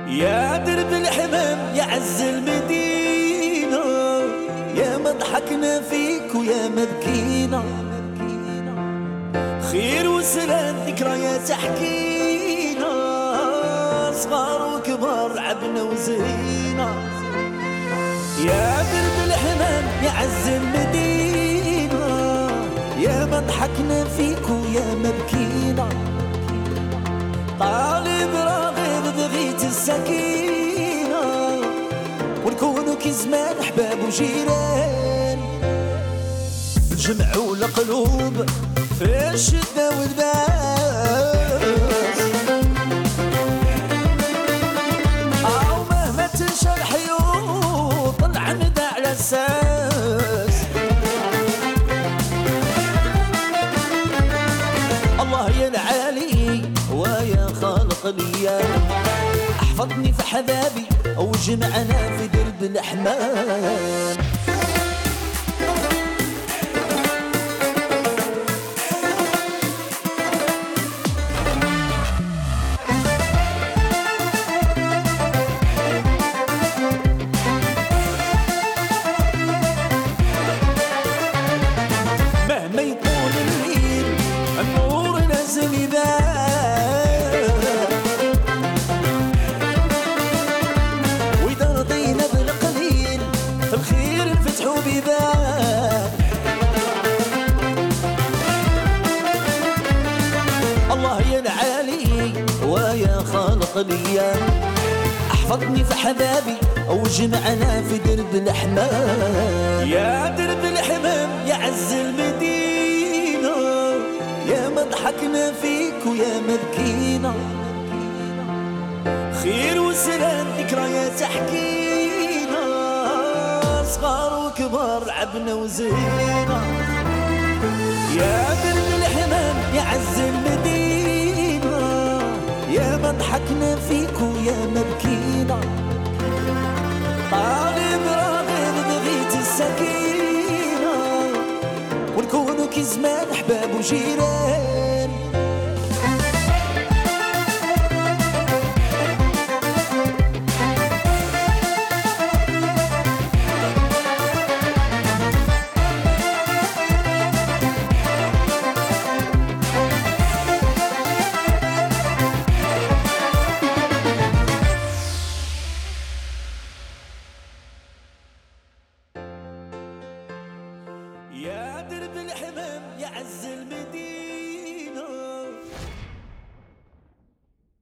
يا درب الحمام يا عز المدينة، يا ما ضحكنا فيك ويا ما بكينا، خير وسلام ذكريات حكينا، صغار وكبار لعبنا وزهينا. يا درب الحمام يا عز المدينة، يا ما ضحكنا فيك ويا ما بكينا، طالب راغب بغيت السكينة، ونكونوا كي زمان احباب وجيران، نجمعوا القلوب في الشدة والباس، أو مهما تنشى الحيوط طلع ندى على الساس. الله يا العالي ويا خالق الايام، احفظني في حبابي وجمعنا في درب الاحمام. مهما يطول الليل النور نازل يبان، واذا رضينا بالقليل في الخير نفتحوا بيبان. الله يا العالي ويا خالق الايام، احفظني في حبابي وجمعنا في درب الاحمام. يا درب الحمام يا عز المدينة، يا ما ضحكنا فيك ويا ما بكينا، خير وسلام ذكريات حكينا، صغار وكبار لعبنا وزهينا. يا درب الحمام يا عز المدينة، يا ما ضحكنا فيك ويا ما بكينا، طالب راغب بغيت السكينة، ونكونوا كي زمان احباب وجيران.